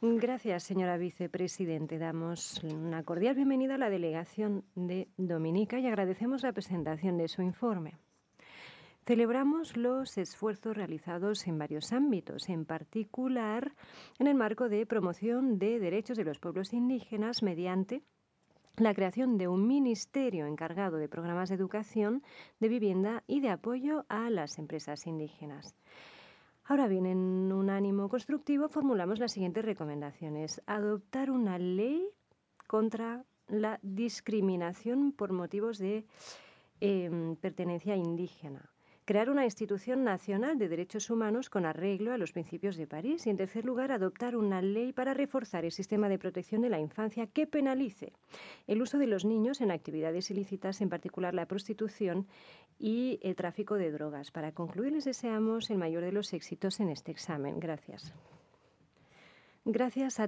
Gracias, señora vicepresidente. Damos una cordial bienvenida a la delegación de Dominica y agradecemos la presentación de su informe. Celebramos los esfuerzos realizados en varios ámbitos, en particular en el marco de promoción de derechos de los pueblos indígenas mediante la creación de un ministerio encargado de programas de educación, de vivienda y de apoyo a las empresas indígenas. Ahora bien, en un ánimo constructivo formulamos las siguientes recomendaciones. Adoptar una ley contra la discriminación por motivos de pertenencia indígena. Crear una institución nacional de derechos humanos con arreglo a los principios de París. Y, en tercer lugar, adoptar una ley para reforzar el sistema de protección de la infancia que penalice el uso de los niños en actividades ilícitas, en particular la prostitución y el tráfico de drogas. Para concluir, les deseamos el mayor de los éxitos en este examen. Gracias. Gracias a